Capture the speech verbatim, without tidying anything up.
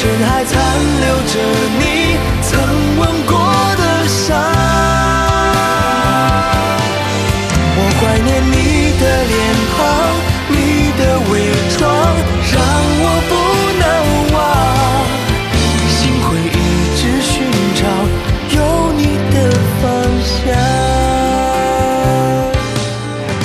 圈还残留着你曾吻过的伤。我怀念你